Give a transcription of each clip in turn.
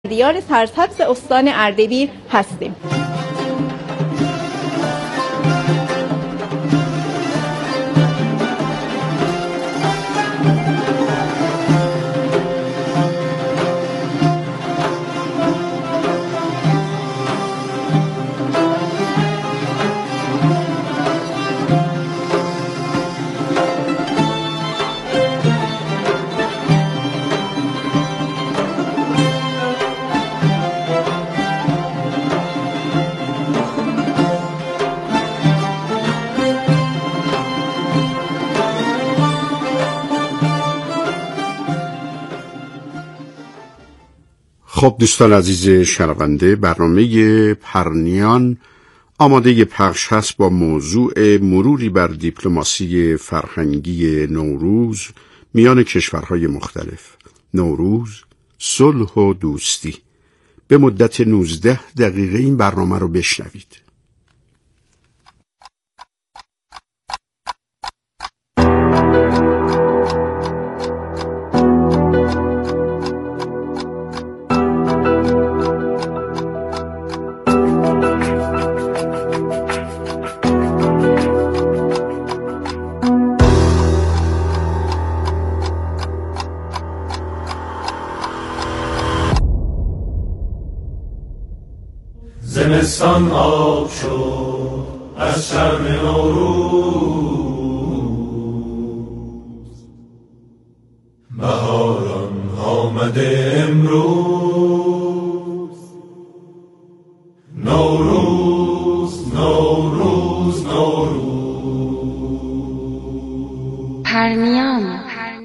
دیار سرسبز استان اردبیل هستیم. خب دوستان عزیز شنونده، برنامه پرنیان آماده پخش هست با موضوع مروری بر دیپلماسی فرهنگی نوروز میان کشورهای مختلف. نوروز، صلح و دوستی. به مدت 19 دقیقه این برنامه رو بشنوید. زمستان آب شد از شرم نوروز، بهاران آمده امروز. نوروز نوروز نوروز. پرنیان.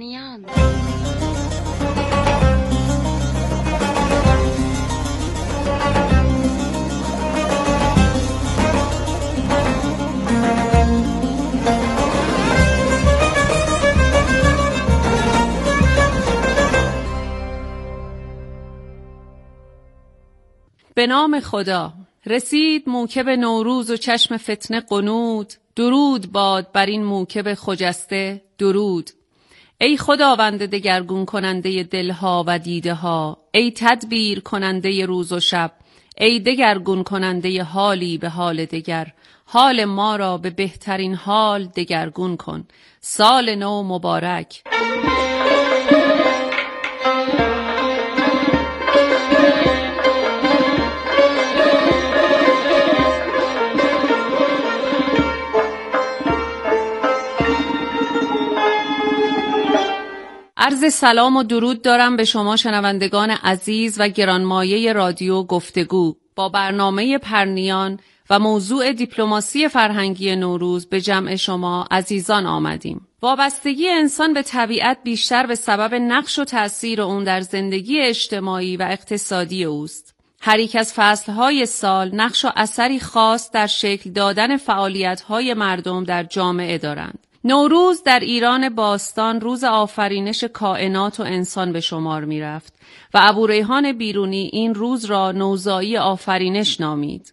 به نام خدا. رسید موکب نوروز و چشم فتنه قنود، درود باد بر این موکب خجسته درود. ای خداوند دگرگون کننده دلها و دیده ها، ای تدبیر کننده روز و شب، ای دگرگون کننده حالی به حال دگر، حال ما را به بهترین حال دگرگون کن. سال نو مبارک. عرض سلام و درود دارم به شما شنوندگان عزیز و گرانمایه رادیو گفتگو. با برنامه پرنیان و موضوع دیپلماسی فرهنگی نوروز به جمع شما عزیزان آمدیم. وابستگی انسان به طبیعت بیشتر به سبب نقش و تأثیر اون در زندگی اجتماعی و اقتصادی اوست. هر یک از فصلهای سال نقش و اثری خاص در شکل دادن فعالیت‌های مردم در جامعه دارند. نوروز در ایران باستان روز آفرینش کائنات و انسان به شمار می رفت و ابوریحان بیرونی این روز را نوزایی آفرینش نامید.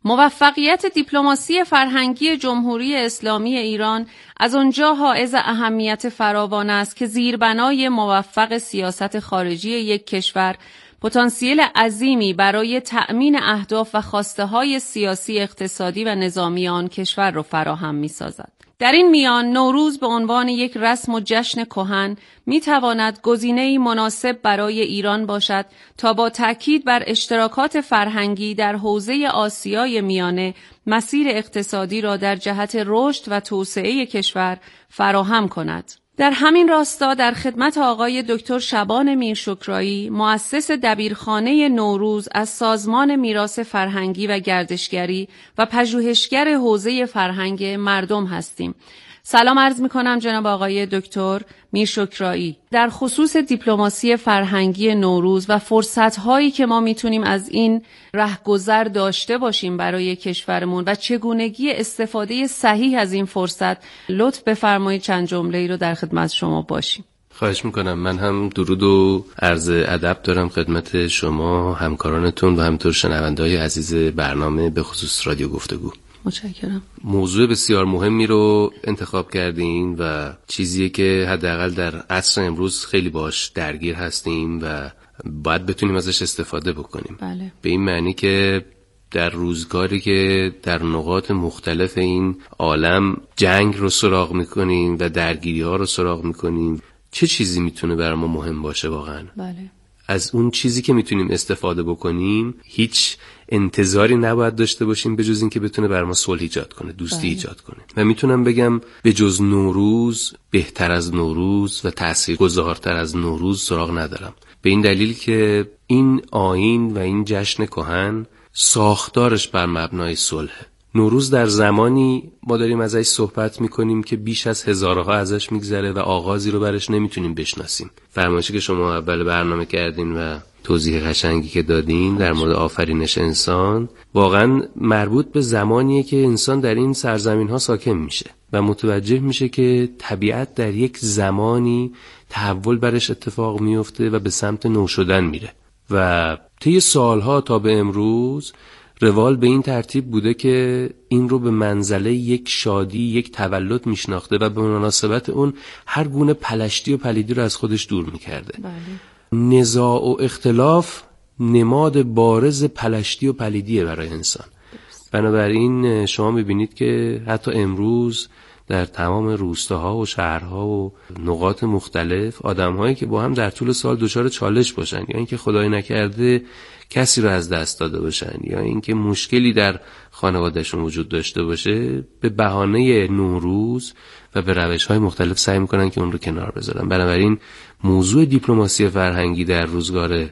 موفقیت دیپلماسی فرهنگی جمهوری اسلامی ایران از آنجا حائز اهمیت فراوان است که زیربنای موفق سیاست خارجی یک کشور پتانسیل عظیمی برای تأمین اهداف و خواسته‌های سیاسی، اقتصادی و نظامی آن کشور را فراهم می‌سازد. در این میان نوروز به عنوان یک رسم و جشن کهن می‌تواند گزینه‌ای مناسب برای ایران باشد تا با تأکید بر اشتراکات فرهنگی در حوزه آسیای میانه مسیر اقتصادی را در جهت رشد و توسعه کشور فراهم کند. در همین راستا در خدمت آقای دکتر شبان میرشکرایی، مؤسس دبیرخانه نوروز از سازمان میراث فرهنگی و گردشگری و پژوهشگر حوزه فرهنگ مردم هستیم. سلام عرض می‌کنم جناب آقای دکتر میرشکرایی. در خصوص دیپلماسی فرهنگی نوروز و فرصت‌هایی که ما میتونیم از این رهگذر داشته باشیم برای کشورمون و چگونگی استفاده صحیح از این فرصت، لطف بفرمایید چند جمله‌ای رو در خدمت شما باشیم. خواهش میکنم. من هم درود و عرض ادب دارم خدمت شما، همکارانتون و همینطور شنونده‌های عزیز برنامه به خصوص رادیو گفتگو. متشکرم. موضوع بسیار مهمی رو انتخاب کردین و چیزیه که حداقل در عصر امروز خیلی باش درگیر هستیم و باید بتونیم ازش استفاده بکنیم. بله. به این معنی که در روزگاری که در نقاط مختلف این عالم جنگ رو سراغ میکنیم و درگیری ها رو سراغ میکنیم، چه چیزی میتونه برای ما مهم باشه واقعا؟ بله. از اون چیزی که میتونیم استفاده بکنیم هیچ انتظاری نباید داشته باشیم به جز این که بتونه برای ما صلح ایجاد کنه، دوستی ایجاد کنه. و میتونم بگم به جز نوروز، بهتر از نوروز و تاثیرگذارتر از نوروز سراغ ندارم. به این دلیل که این آیین و این جشن کهن ساختارش بر مبنای صلح. نوروز در زمانی ما داریم ازش صحبت میکنیم که بیش از هزارها ازش میگذره و آغازی رو برش نمیتونیم بشناسیم. فرمایشی که شما اول برنامه کردین و توضیح قشنگی که دادین در مورد آفرینش انسان واقعا مربوط به زمانیه که انسان در این سرزمین ها ساکن میشه و متوجه میشه که طبیعت در یک زمانی تحول برش اتفاق میفته و به سمت نو شدن میره. و طی سالها تا به امروز روال به این ترتیب بوده که این رو به منزله یک شادی، یک تولد میشناخته و به مناسبت اون هر گونه پلشتی و پلیدی رو از خودش دور میکرده. بله. نزاع و اختلاف نماد بارز پلشتی و پلیدیه برای انسان. بنابراین شما میبینید که حتی امروز در تمام روستاها و شهرها و نقاط مختلف آدم‌هایی که با هم در طول سال دچار چالش باشن یا اینکه خدای نکرده کسی رو از دست داده باشن یا اینکه مشکلی در خانوادهشون وجود داشته باشه، به بهانه نوروز و به روش‌های مختلف سعی می‌کنن که اون رو کنار بذارن. بنابراین موضوع دیپلماسی فرهنگی در روزگار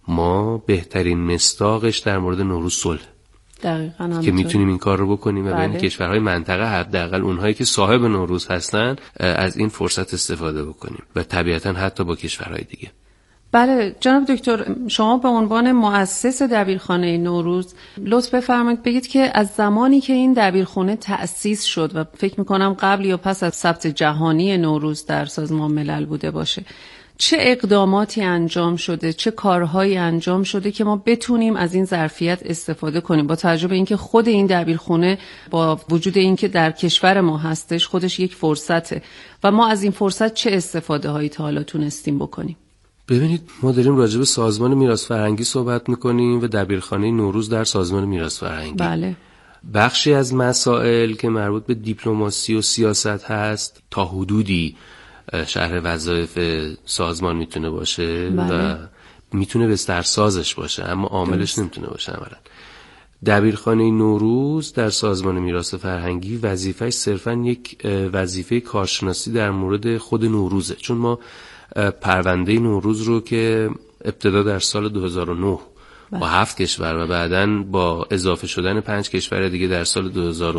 ما بهترین مصداقش در مورد نوروز صلح، دقیقاً که میتونیم این کار رو بکنیم و بین کشورهای منطقه حداقل اونهایی که صاحب نوروز هستن از این فرصت استفاده بکنیم و طبیعتاً حتی با کشورهای دیگه. بله جناب دکتر، شما به عنوان مؤسس دبیرخانه نوروز لطف بفرمایید بگید که از زمانی که این دبیرخانه تأسیس شد و فکر میکنم قبل یا پس از ثبت جهانی نوروز در سازمان ملل بوده باشه، چه اقداماتی انجام شده، چه کارهایی انجام شده که ما بتونیم از این ظرفیت استفاده کنیم، با توجه به اینکه خود این دبیرخانه با وجود اینکه در کشور ما هستش خودش یک فرصته و ما از این فرصت چه استفاده هایی تا حالا تونستیم بکنیم؟ ببینید، ما داریم راجع به سازمان میراث فرهنگی صحبت میکنیم و دبیرخانه نوروز در سازمان میراث فرهنگی. بله. بخشی از مسائل که مربوط به دیپلماسی و سیاست هست تا حدودی شرح وظایف سازمان میتونه باشه. بله. و میتونه بسترسازش باشه اما عاملش نمیتونه باشه. عملاً دبیرخانه نوروز در سازمان میراث فرهنگی وظیفه‌اش صرفاً یک وظیفه کارشناسی در مورد خود نوروزه، چون ما پرونده نوروز رو که ابتدا در سال 2009 با 7 کشور و بعداً با اضافه شدن 5 کشور دیگه در سال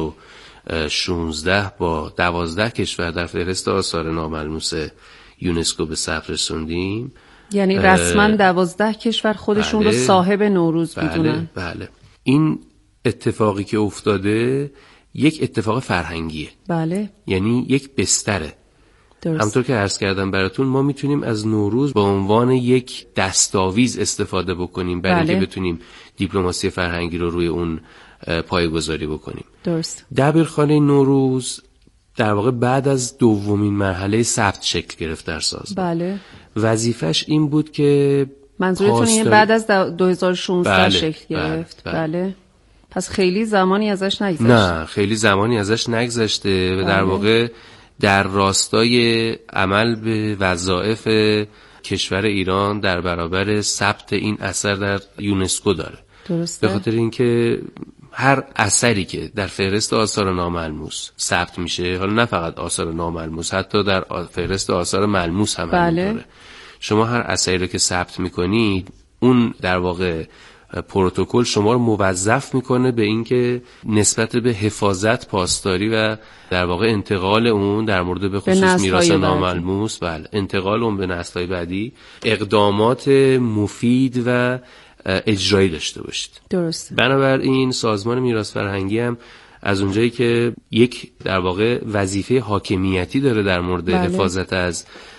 2016 با 12 کشور در فهرست آثار ناملموس یونسکو به ثبت رسوندیم. یعنی رسما 12 کشور خودشون رو صاحب نوروز میدونن. بله. این اتفاقی که افتاده یک اتفاق فرهنگیه. بله. یعنی یک بستره. درست. همطور که عرض کردم براتون، ما میتونیم از نوروز به عنوان یک دستاویز استفاده بکنیم برای اینکه بتونیم دیپلماسی فرهنگی رو روی اون پایه‌گذاری بکنیم. درست. دبیرخانه نوروز در واقع بعد از دومین مرحله ثبت شکل گرفت در سازمان. بله. وظیفش این بود که منظورتون اینه بعد از 2016 بله. شکل گرفت. بله. پس خیلی زمانی ازش نگذشته. نه، خیلی زمانی ازش نگذشته و در واقع در راستای عمل به وظایف کشور ایران در برابر ثبت این اثر در یونسکو داره. درسته. به خاطر اینکه هر اثری که در فهرست آثار ناملموس ثبت میشه، حالا نه فقط آثار ناملموس، حتی در فهرست آثار ملموس هم همینطوره. شما هر اثری رو که ثبت میکنید، اون در واقع پروتکل شما رو موظف میکنه به اینکه نسبت به حفاظت، پاسداری و در واقع انتقال اون در مورد به خصوص میراث ناملموس، بله، انتقال اون به نسل‌های بعدی اقدامات مفید و اجرایی داشته باشید. درست. بنابراین سازمان میراث فرهنگی هم از اونجایی که یک در واقع وظیفه حاکمیتی داره در مورد حفاظت از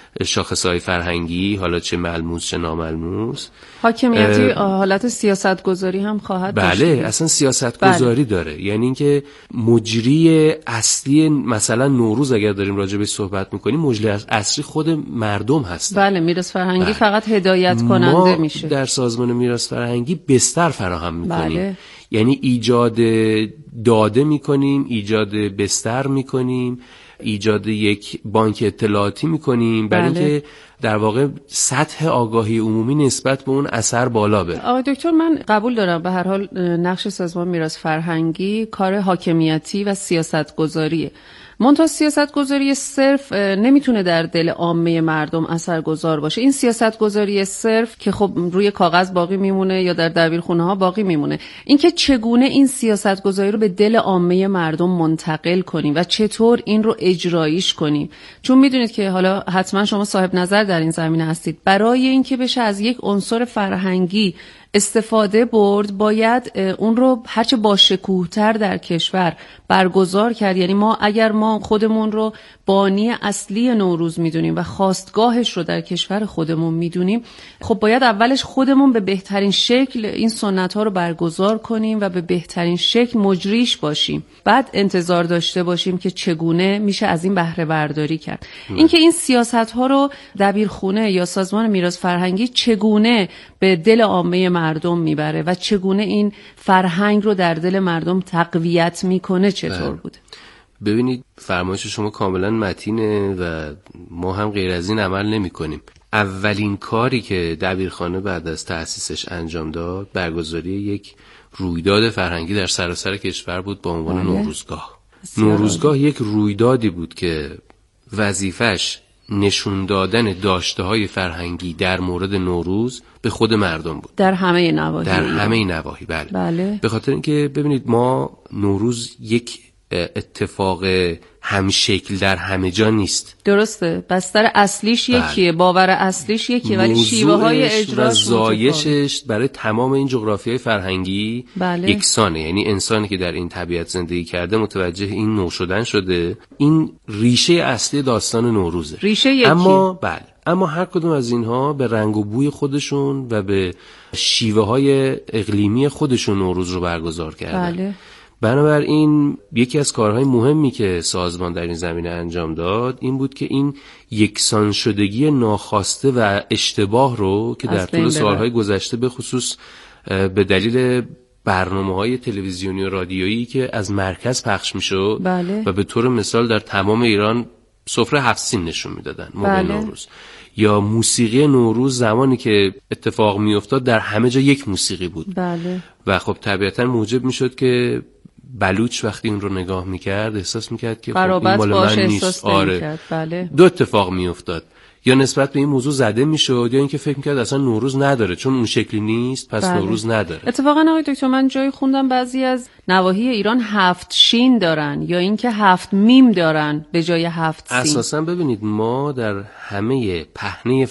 شاخصهای فرهنگی، حالا چه ملموس چه ناملموس. حاکمیتی حالت سیاستگذاری هم خواهد داشت. بله، اصلا سیاستگذاری داره. یعنی اینکه مجری اصلی مثلا نوروز اگر داریم راجع به صحبت میکنیم، مجری اصلی خود مردم هست. بله، میراث فرهنگی فقط هدایت کننده میشه. ما در سازمان میراث فرهنگی بستر فراهم میکنیم. بله. یعنی ایجاد داده میکنیم، ایجاد بستر میکنیم، ایجاد یک بانک اطلاعاتی میکنیم برای اینکه در واقع سطح آگاهی عمومی نسبت به اون اثر بالا بره. آقای دکتر، من قبول دارم به هر حال نقش سازمان میراث فرهنگی کار حاکمیتی و سیاستگذاریه. منتها سیاستگذاری صرف نمیتونه در دل عامه مردم اثرگذار باشه. این سیاستگذاری صرف که خب روی کاغذ باقی میمونه یا در دبیرخونه ها باقی میمونه. اینکه چگونه این سیاستگذاری رو به دل عامه مردم منتقل کنیم و چطور این رو اجراییش کنیم، چون میدونید که حالا حتما شما صاحب نظر در این زمینه هستید. برای اینکه بشه از یک عنصر فرهنگی استفاده برد، باید اون رو هرچه باشکوه‌تر در کشور برگزار کرد. یعنی اگر ما خودمون رو بانی اصلی نوروز میدونیم و خواستگاهش رو در کشور خودمون میدونیم، خب باید اولش خودمون به بهترین شکل این سنت ها رو برگزار کنیم و به بهترین شکل مجریش باشیم. بعد انتظار داشته باشیم که چگونه میشه از این بهره برداری کرد. اینکه این سیاست ها رو دبیرخونه یا سازمان میراث فرهنگی چگونه به دل عامه مردم میبره و چگونه این فرهنگ رو در دل مردم تقویت میکنه چطور بوده؟ ببینید، فرمایش شما کاملا متینه و ما هم غیر از این عمل نمی کنیم. اولین کاری که دبیرخانه بعد از تأسیسش انجام داد برگزاری یک رویداد فرهنگی در سراسر کشور بود با عنوان نوروزگاه. نوروزگاه یک رویدادی بود که وظیفش نشون دادن داشته‌های فرهنگی در مورد نوروز به خود مردم بود. در همه نواحی. در همه نواحی، بله. به خاطر اینکه ببینید، ما نوروز یک اتفاق همشکل در همه جا نیست. درسته، بستر اصلیش یکیه، باور اصلیش یکیه، ولی شیوه های اجراش و زایشش برای تمام این جغرافیای فرهنگی یکسانه. یعنی انسانی که در این طبیعت زندگی کرده متوجه این نو شدن شده. این ریشه اصلی داستان نوروزه. ریشه یکی. اما هر کدوم از اینها به رنگ و بوی خودشون و به شیوه های اقلیمی خودشون نوروز رو برگزار کردن. بنابراین یکی از کارهای مهمی که سازمان در این زمینه انجام داد این بود که این یکسان شدگی ناخواسته و اشتباه رو که در طول سالهای گذشته به خصوص به دلیل برنامه‌های تلویزیونی و رادیویی که از مرکز پخش می‌شد و به طور مثال در تمام ایران سفره 7 سین نشون میدادن موقع نوروز، یا موسیقی نوروز زمانی که اتفاق میافتاد در همه جا یک موسیقی بود و خب طبیعتا موجب میشد که بلوچ وقتی اون رو نگاه میکرد احساس میکرد که خب این مال من نیست. دو اتفاق میافتاد، یا نسبت به این موضوع زده میشد، یا اینکه فکر میکرد اصلا نوروز نداره چون اون شکلی نیست پس نوروز نداره. اتفاقا آقای دکتر، من جایی خوندم بعضی از نواحی ایران 7 شین دارن یا اینکه 7 میم دارن به جای 7 سین. اساسا ببینید، ما در همه پهنه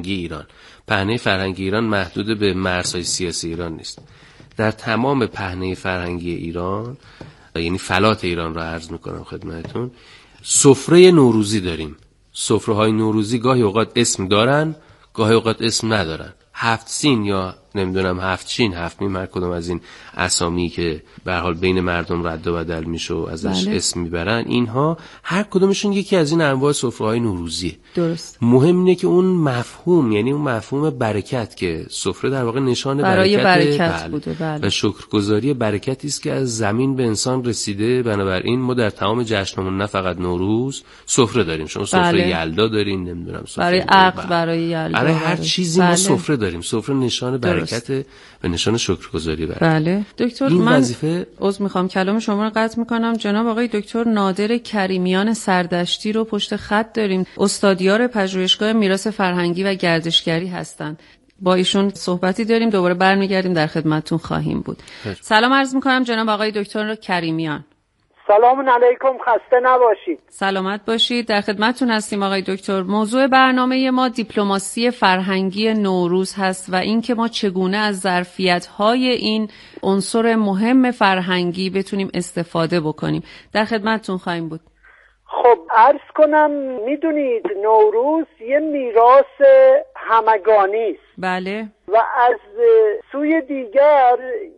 فرهنگی ایران محدود به مرزهای سیاسی ایران نیست. در تمام پهنه فرهنگی ایران، یعنی فلات ایران را عرض میکنم خدمتتون، سفره نوروزی داریم. سفره های نوروزی گاهی اوقات اسم دارن، گاهی اوقات اسم ندارن. 7 سین یا نمیدونم 7 شین، 7 میم، هر کدوم از این اسامی که به هر حال بین مردم رد و بدل میشه و ازش اسم میبرن، اینها هر کدومشون یکی از این انواع سفره‌های نوروزیه. درست. مهم اینه که اون مفهوم، یعنی اون مفهوم برکت که سفره در واقع نشان برکت بوده و شکرگزاری برکتی است که از زمین به انسان رسیده. بنابراین ما در تمام جشنمون نه فقط نوروز سفره داریم. شما سفره یلدا دارین، نمیدونم سفره برای عقد، برای یلدا، برای هر چیزی ما سفره داریم. سفره نشان برکت و نشان شکرگزاری برای. دکتر، من عذر میخوام کلام شما رو قطع میکنم. جناب آقای دکتر نادر کریمیان سردشتی رو پشت خط داریم. استادیار پژوهشگاه میراث فرهنگی و گردشگری هستند. با ایشون صحبتی داریم، دوباره برمیگردیم، در خدمتتون خواهیم بود. سلام عرض میکنم جناب آقای دکتر کریمیان. سلام علیکم، خسته نباشید. سلامت باشید، در خدمتتون هستیم آقای دکتر. موضوع برنامه ما دیپلماسی فرهنگی نوروز هست و اینکه ما چگونه از ظرفیت‌های این عنصر مهم فرهنگی بتونیم استفاده بکنیم. در خدمتتون خواهیم بود. خب عرض کنم، میدونید نوروز یه میراث همگانی است. بله. و از سوی دیگر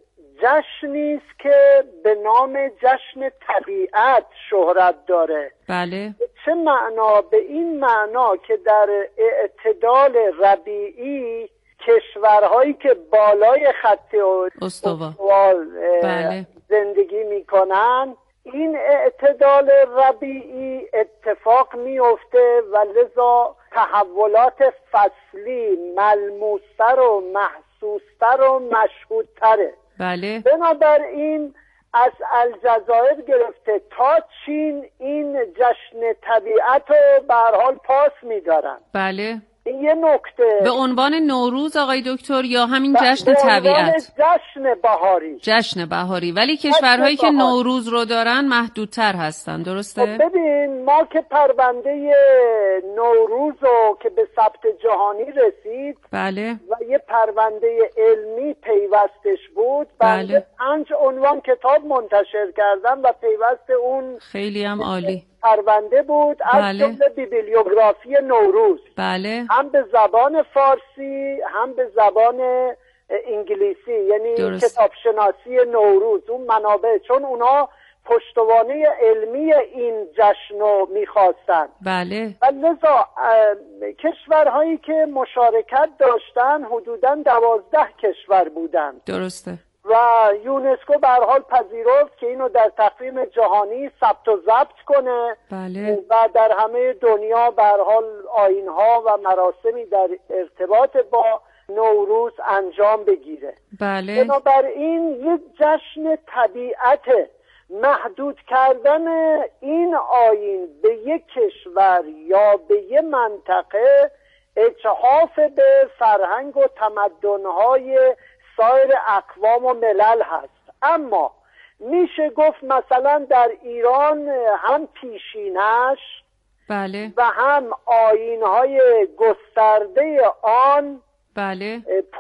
جشنی است که به نام جشن طبیعت شهرت داره. بله. چه معنا؟ به این معنا که در اعتدال ربیعی کشورهایی که بالای خط استوال بله. زندگی میکنن، این اعتدال ربیعی اتفاق میفته و لذا تحولات فصلی ملموستر و محسوستر و مشهودتره. بله. بنابراین از الجزایر گرفته تا چین این جشن طبیعت رو به هر حال پاس میدارن. بله. این یه نکته. به عنوان نوروز آقای دکتر یا همین جشن طبیعت؟ جشن بهاری. جشن بهاری. ولی کشورهایی که نوروز رو دارن محدودتر هستن، درسته؟ خب ببین، ما که پرونده نوروز رو که به ثبت جهانی رسید، بله، و یه پرونده علمی پیوستش بود، بله، 5 عنوان کتاب منتشر کردم و پیوست اون خیلی هم عالی پرونده بود، از جمله بیبلیوگرافی نوروز. بله. هم به زبان فارسی هم به زبان انگلیسی، یعنی کتابشناسی نوروز، اون منابع، چون اونا پشتوانه علمی این جشن رو میخواستن. بله. و لذا کشورهایی که مشارکت داشتن حدوداً 12 کشور بودن. درسته. و یونسکو به هر حال پذیرفت که اینو در تقویم جهانی ثبت و ضبط کنه. بله. و در همه دنیا به هر حال آیین‌ها و مراسمی در ارتباط با نوروز انجام بگیره. بله. بنابراین یک جشن طبیعت، محدود کردن این آیین به یک کشور یا به یک منطقه اجحاف به فرهنگ و تمدن‌های سایر اقوام و ملل هست. اما میشه گفت مثلا در ایران هم پیشینش، بله، و هم آیین‌های گسترده آن، بله،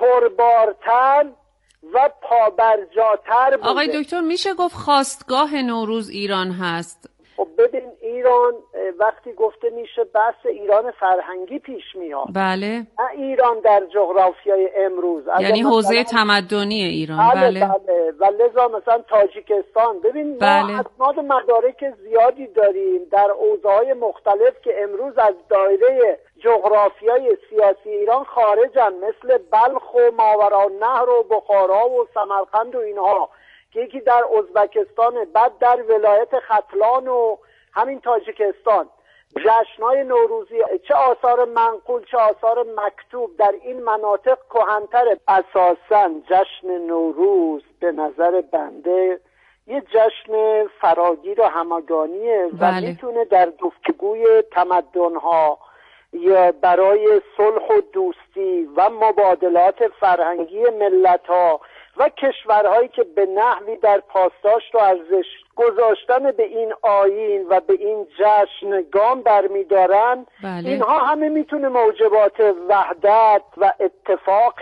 پربارتر و پابرجاتر بوده. آقای دکتر میشه گفت خواستگاه نوروز ایران هست؟ خب ببین، ایران وقتی گفته میشه بحث ایران فرهنگی پیش میاد. بله. نه ایران در جغرافیای امروز، یعنی حوزه تمدنی ایران. بله. و لذا مثلا تاجیکستان، ببین بله، ما اسناد مدارک زیادی داریم در حوزه‌های مختلف که امروز از دایره جغرافیای سیاسی ایران خارجن، مثل بلخ و ماوراءالنهر و بخارا و سمرقند و اینها، که یکی در ازبکستان، بعد در ولایت ختلان و همین تاجیکستان. جشن‌های نوروزی، چه آثار منقول چه آثار مکتوب، در این مناطق کهن‌تره. اساساً جشن نوروز به نظر بنده یه جشن فراگیر و همگانیه. بله. و میتونه در گفتگوی تمدن‌ها یا برای صلح و دوستی و مبادلات فرهنگی ملت‌ها و کشورهایی که به نحوی در پاسداشت و ارزش گذاشتن به این آیین و به این جشن گام برمی‌دارن. بله. اینها همه میتونه موجبات وحدت و اتفاق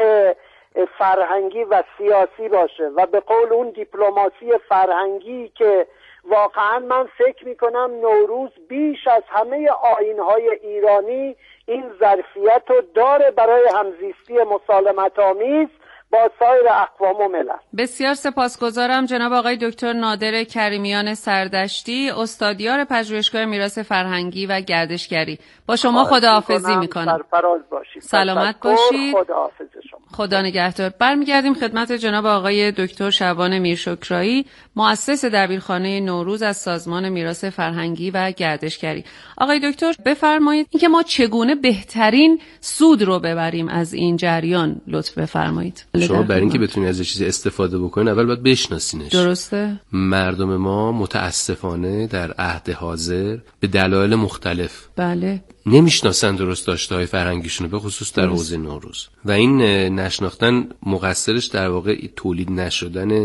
فرهنگی و سیاسی باشه و به قول اون دیپلماسی فرهنگی که واقعا من فکر میکنم نوروز بیش از همه آیین‌های ایرانی این ظرفیت رو داره برای همزیستی مسالمت‌آمیز با سایر اقوام و ملل. بسیار سپاسگزارم جناب آقای دکتر نادر کریمیان سردشتی، استادیار پژوهشگاه میراث فرهنگی و گردشگری. با شما خداحافظی میکنم. سرفراز باشید. سلامت باشید. خداحافظ شما. خدا نگهدار. برمیگردیم خدمت جناب آقای دکتر شعبان میرشکرایی، مؤسس دبیرخانه نوروز از سازمان میراث فرهنگی و گردشگری. آقای دکتر بفرمایید اینکه ما چگونه بهترین سود رو ببریم از این جریان، لطف بفرمایید. شما برای اینکه بتونید از چیزی استفاده بکنید اول باید بشناسینش. درسته؟ مردم ما متاسفانه در عهد حاضر به دلایل مختلف بله نمیشناسن درست داشته‌های فرهنگیشون، به خصوص در حوزه نوروز، و این نشناختن مقصرش در واقع تولید نشدن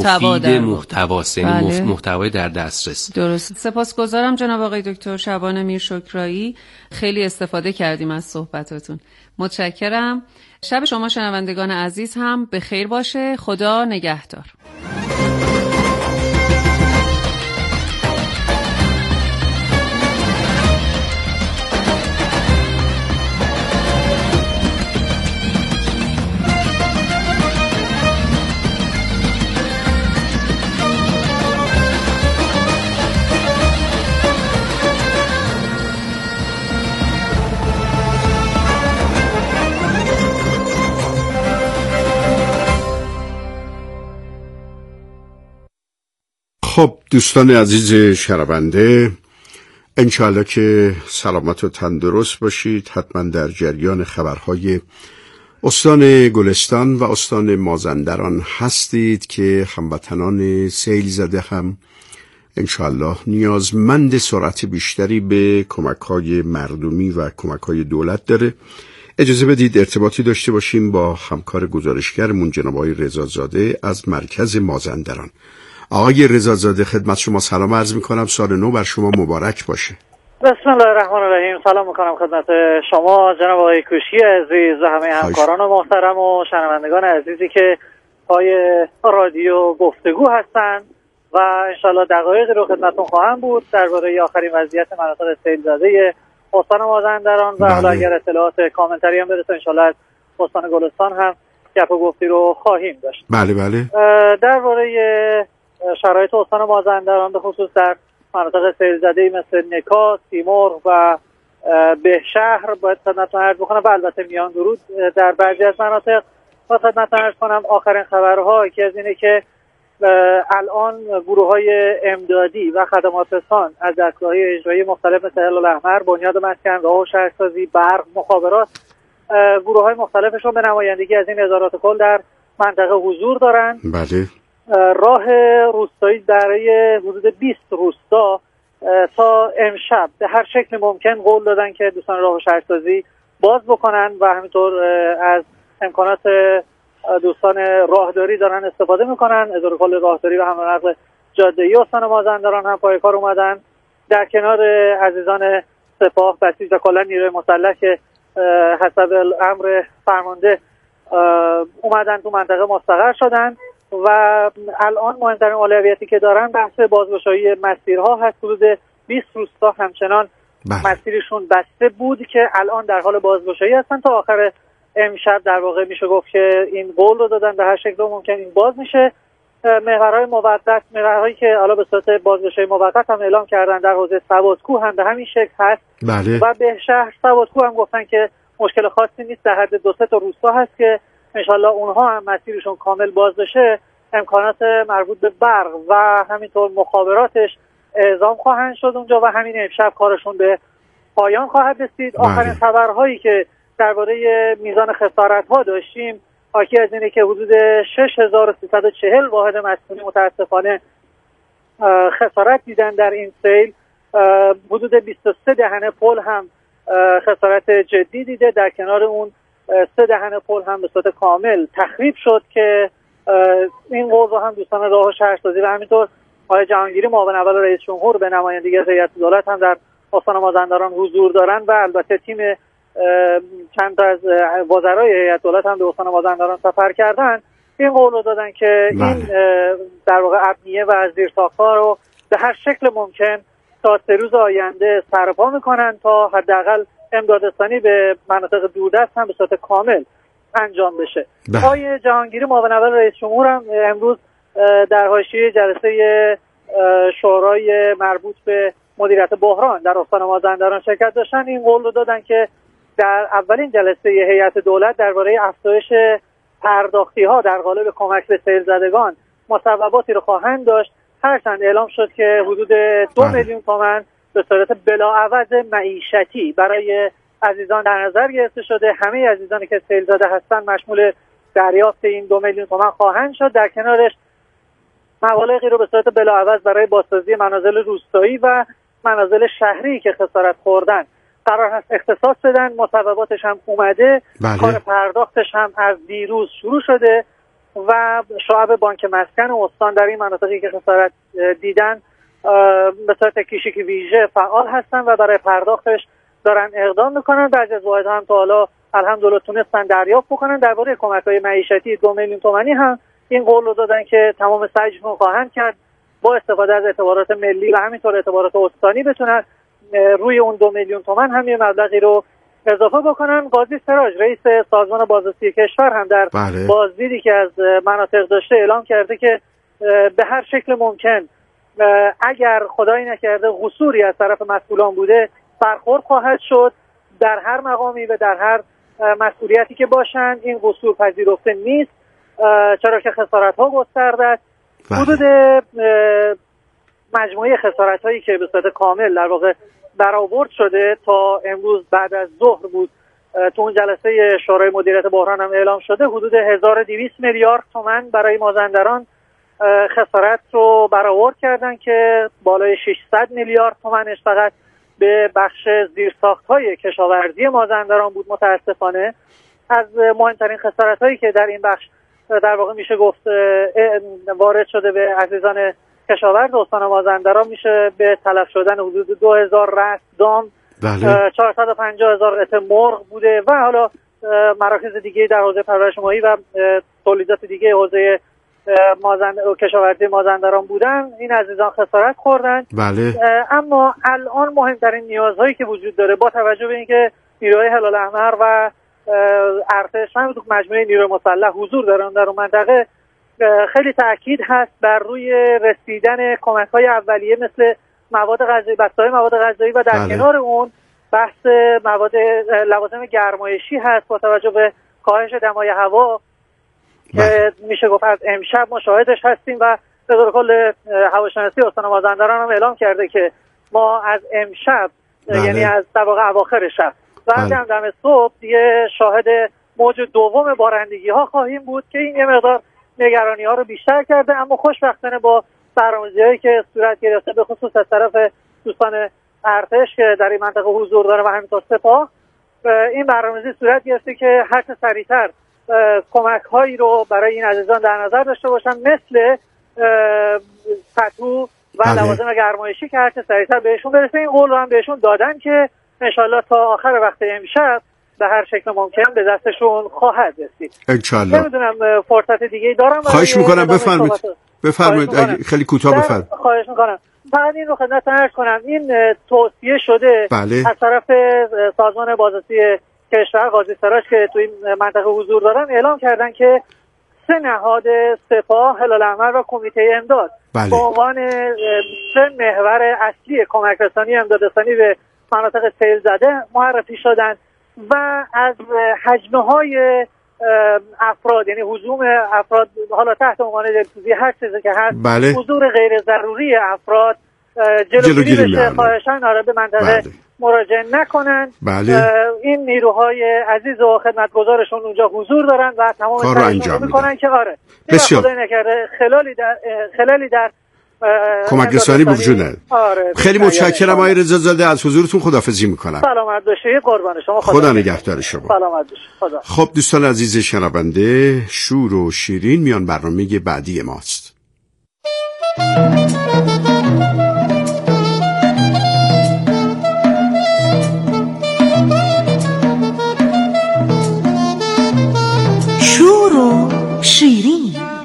محتواست، یعنی محتوای در دسترس. درست. سپاسگزارم جناب آقای دکتر شعبان میرشکرایی، خیلی استفاده کردیم از صحبتاتون. متشکرم. شب شما شنوندگان عزیز هم به خیر باشه. خدا نگهدار. خب دوستان عزیز شنونده، انشاءالله که سلامت و تندرست باشید. حتما در جریان خبرهای استان گلستان و استان مازندران هستید که هموطنان سیل زده هم انشاءالله نیازمند سرعت بیشتری به کمک‌های مردمی و کمک‌های دولت داره. اجازه بدید ارتباطی داشته باشیم با همکار گزارشگرمون جناب آقای رضازاده از مرکز مازندران. آقای رضازاده خدمت شما سلام عرض می‌کنم، سال نو بر شما مبارک باشه. بسم الله الرحمن الرحیم. سلام میکنم خدمت شما جناب آقای کوشی عزیز و همه همکاران محترم و شنوندگان عزیزی که پای رادیو گفتگو هستند و انشالله دقایقی رو خدمتتون خواهم بود درباره آخرین وضعیت مناطق سیل زده استان مازندران و حالا اگر اطلاعات کاملتری هم برسه انشالله از استان گلستان هم گپ و گفتی رو خواهیم داشت. بله بله. درباره شرایط استان مازندران به خصوص در مناطق سیل زده مثل نکا، سیمرغ و بهشهر باید خدمتتون عرض بکنم و البته میان درود در بعضی از مناطق باید خدمتتون عرض کنم. آخرین خبرها یکی از اینه که الان گروه‌های امدادی و خدمات رسان از دستگاه‌های اجرایی مختلف مثل هلال احمر، بنیاد مسکن، راه و شهرسازی، برق، مخابرات، گروه‌های مختلفشون به نمایندگی از این ادارات کل در منطقه حضور دارن. بله. راه روستایی برای حدود 20 روستا تا امشب به هر شکل ممکن قول دادن که دوستان راه و شهرسازی باز بکنن و همینطور از امکانات دوستان راهداری دارن استفاده میکنن. اداره کل راهداری و حمل و نقل جاده‌ای استان مازندران هم پای کار اومدن در کنار عزیزان سپاه، بسیج و کلا نیروی مسلح که حسب امر فرمانده اومدن تو منطقه مستقر شدن و الان مهمترین اولویتی که دارن بحث بازگشایی مسیرها هست. حدود 20 روستا همچنان مسیرشون بسته بود که الان در حال بازگشایی هستن تا آخر امشب. در واقع میشه گفت که این قول رو دادن به هر شکل ممکن این باز میشه. محورهای موقت، محورهایی که حالا به صورت بازگشایی موقت هم اعلام کردن در حوزه سوادکوه هم به همین شکل هست. بله. و به شهر سوادکوه هم گفتن که مشکل خاصی نیست، در حد 2-3 تا روستا هست که انشالله اونها هم مسیرشون کامل باز بشه. امکانات مربوط به برق و همینطور مخابراتش اعزام خواهند شد اونجا و همین امشب کارشون به پایان خواهد رسید. آخرین خبرهایی که درباره میزان خسارت‌ها داشتیم حاکی از اینه که حدود 6340 واحد مسکونی متاسفانه خسارت دیدن در این سیل. حدود 23 دهنه پل هم خسارت جدی دیده. در کنار اون 3 دهنه پل هم به صورت کامل تخریب شد که این قول رو هم دوستان راه و شهرسازی و همینطور آقای جهانگیری معاون اول رئیس جمهور به نمایندگی از هیئت دولت هم در استان مازندران حضور دارن و البته تیم چند تا از وزرای هیئت دولت هم به استان مازندران سفر کردن. این قول رو دادن که این در واقع ابنیه و زیرساخت‌ها رو به هر شکل ممکن تا 3 روز آینده سرپا میکنن تا حداقل امدادرسانی به مناطق دوردست هم به صورت کامل انجام بشه. آقای جهانگیری معاون اول رئیس جمهور هم امروز در حاشیه جلسه شورای مربوط به مدیریت بحران در استان مازندران شرکت داشتن. این قول رو دادن که در اولین جلسه هیئت دولت درباره افزایش پرداختی‌ها در قالب کمک به سیل زدگان مصوباتی رو خواهند داشت. هرچند اعلام شد که حدود 2 میلیون تومان به صورت بلاعوض معیشتی برای عزیزان در نظر گرفته شده. همه عزیزانی که سیل زده هستن مشمول دریافت این 2 میلیون تومان خواهند شد. در کنارش مبالغی رو به صورت بلاعوض برای بازسازی منازل روستایی و منازل شهری که خسارت خوردن قرار هست اختصاص بدن. مصوباتش هم اومده. کار پرداختش هم از دیروز شروع شده و شعب بانک مسکن استان در این مناطقی که خسارت دیدن به صورت کشیک ویژه فعال هستن و برای پرداختش دارن اقدام میکنن. بعضی از واحدها هم تا حالا الحمدلله تونستن دریافت بکنن. درباره کمک‌های معیشتی 2 میلیون تومانی هم این قول رو دادن که تمام سعیشون خواهند کرد با استفاده از اعتبارات ملی و همینطور اعتبارات استانی بتونن روی اون 2 میلیون تومان هم یه مبلغی رو اضافه بکنن. قاضی سراج رئیس سازمان بازرسی کشور هم در بازدیدی که از مناطق داشته اعلام کرده که به هر شکل ممکن اگر خدایی نکرده قصوری از طرف مسئولان بوده برخورد خواهد شد در هر مقامی و در هر مسئولیتی که باشن. این قصور پذیرفته نیست چرا که خسارت‌ها گسترده است. حدود مجموعه خسارت‌هایی که به صورت کامل در واقع برآورد شده تا امروز بعد از ظهر بود، تو اون جلسه شورای مدیریت بحران هم اعلام شده، حدود 1200 میلیارد تومان برای مازندران خسارت رو برآورد کردن که بالای 600 میلیارد تومانش فقط به بخش زیرساخت‌های کشاورزی مازندران بود. متاسفانه از مهمترین خسارت‌هایی که در این بخش در واقع میشه گفت وارد شده به عزیزان کشاورز استان مازندران میشه به تلف شدن حدود 2000 رأس دام، 450,000 قطعه مرغ بوده و حالا مراکز دیگه در حوزه پرورش ماهی و تولیدات دیگه حوزه کشاورزی مازندران بودن. این عزیزان خسارت خوردن. بله. اما الان مهمترین نیازهایی که وجود داره با توجه به اینکه نیروهای هلال احمر و ارتش هم تو مجموعه نیروی مسلح حضور دارن در اون منطقه، خیلی تاکید هست بر روی رسیدن کمک‌های اولیه مثل مواد غذایی، بسته‌های مواد غذایی و در کنار اون بحث مواد لوازم گرمایشی هست با توجه به کاهش دمای هوا که میشه گفت از امشب ما شاهدش هستیم و به طور کل هواشناسی استان مازندران هم اعلام کرده که ما از امشب یعنی از در واقع اواخر شب بعد هم دم صبح دیگه شاهد موج دوم بارندگی ها خواهیم بود که این یه مقدار نگرانی ها رو بیشتر کرده، اما خوشبختانه با برنامه‌ریزی‌هایی که صورت گرفته به خصوص از طرف دوستان ارتش که در این منطقه حضور داره و همینطور سپاه، این برنامه‌ریزی صورت گرفته که هر چه سریعتر کمک هایی رو برای این عزیزان در نظر داشته باشن، مثل پتو و لوازم گرمایشی که هر چه سریعتر بهشون برسه. این قول رو هم بهشون دادن که انشالله تا آخر وقت امشب به هر شکل ممکن به دستشون خواهد رسید. انشالله. نمیدونم فرصت دیگه دارم. خواهش میکنم بفرمایید. خیلی کوتاه بفرمایید. خواهش میکنم. فقط این رو خدمتتون عرض کنم، این توصیه شده از طرف سازمان بازرسی کشور قاضی سراج که توی منطقه حضور دارن، اعلام کردن که 3 نهاد سپاه، هلال احمر و کمیته امداد به عنوان 3 محور اصلی کمک رسانی امداد رسانی به مناطق سیل زده معرفی شدن و از حجمه‌های افراد، یعنی هجوم افراد حالا تحت عنوان دلسوزی هر چیزی که هست، حضور غیر ضروری افراد جلوگیری بشه. خواهشاً به منطقه مراجعه نکنن. این نیروهای عزیز و خدمتگزارشون اونجا حضور دارن و تمام کار رو انجام میدن که بسیار خدای نکرده خلالی در کمک رسانی وجود نداره. خیلی متشکرم آقای رضازاده، از حضورتون خداحافظی میکنم. سلامت باشید. قربان شما. خدا نگهدار شما. سلامت باشید. خدا. خب دوستان عزیز شنونده، شور و شیرین میان برنامه بعدی ماست. شور و شیرین.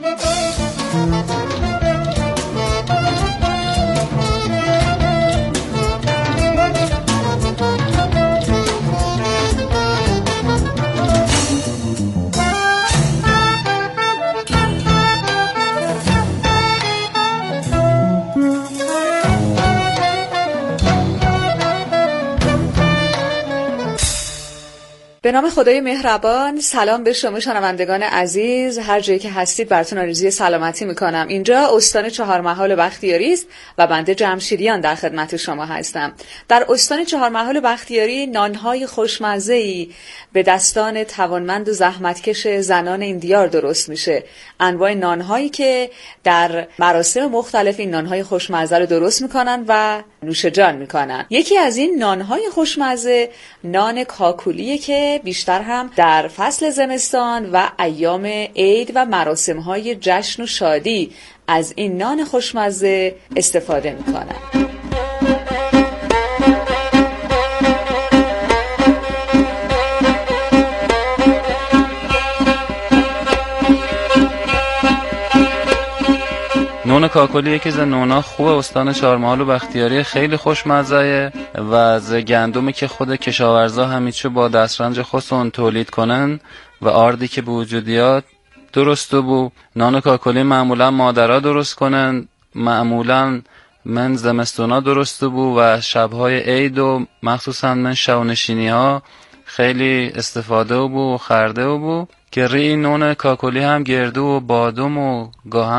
به نام خدای مهربان، سلام به شما شنوندگان عزیز، هر جایی که هستید براتون آرزوی سلامتی میکنم. اینجا استان چهارمحال بختیاری است و بنده جمشیدیان در خدمت شما هستم. در استان چهارمحال بختیاری نانهای خوشمزه‌ای به دستان توانمند و زحمتکش زنان این دیار درست میشه. انواع نانهایی که در مراسم مختلف این نانهای خوشمزه رو درست میکنن و نوش جان میکنن. یکی از این نانهای خوشمزه نان کاکولیه که بیشتر هم در فصل زمستان و ایام عید و مراسم‌های جشن و شادی از این نان خوشمزه استفاده میکنن. نون کاکلی یکی از نونا خوب استان چهارمحال و بختیاری، خیلی خوشمزه و از گندمی که خود کشاورزا همیشه با دسترنج خودشون تولید کنن و آردی که به وجودیات درست بو. نان کاکلی معمولا مادرها درست کنن، معمولا من زمستونا درست بو و شبهای عید و مخصوصا من شونشینی ها خیلی استفاده بو و خرده بو که ری نون کاکلی هم گردو و بادم و گاهن